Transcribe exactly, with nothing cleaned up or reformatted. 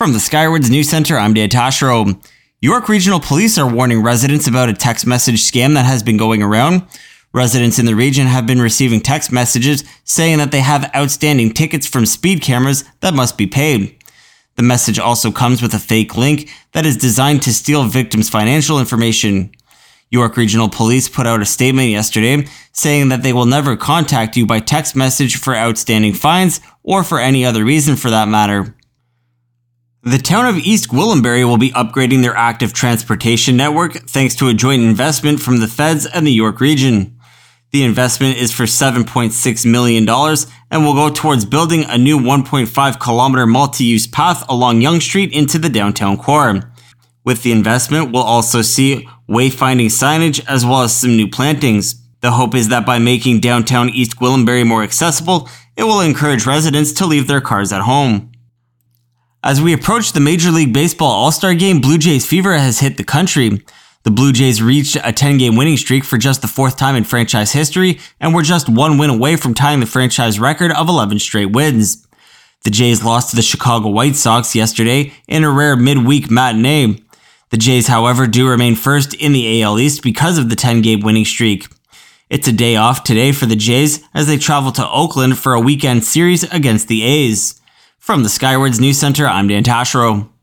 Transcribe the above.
From the Skywards News Center, I'm Dan Tashiro. York Regional Police are warning residents about a text message scam that has been going around. Residents in the region have been receiving text messages saying that they have outstanding tickets from speed cameras that must be paid. The message also comes with a fake link that is designed to steal victims' financial information. York Regional Police put out a statement yesterday saying that they will never contact you by text message for outstanding fines or for any other reason for that matter. The town of East Gwillimbury will be upgrading their active transportation network thanks to a joint investment from the feds and the York region. The investment is for seven point six million dollars and will go towards building a new one point five kilometer multi-use path along Yonge Street into the downtown core. With the investment, we'll also see wayfinding signage as well as some new plantings. The hope is that by making downtown East Gwillimbury more accessible, it will encourage residents to leave their cars at home. As we approach the Major League Baseball All-Star Game, Blue Jays fever has hit the country. The Blue Jays reached a ten-game winning streak for just the fourth time in franchise history and were just one win away from tying the franchise record of eleven straight wins. The Jays lost to the Chicago White Sox yesterday in a rare midweek matinee. The Jays, however, do remain first in the A L East because of the ten-game winning streak. It's a day off today for the Jays as they travel to Oakland for a weekend series against the A's. From the Skywards News Center, I'm Dan Tashiro.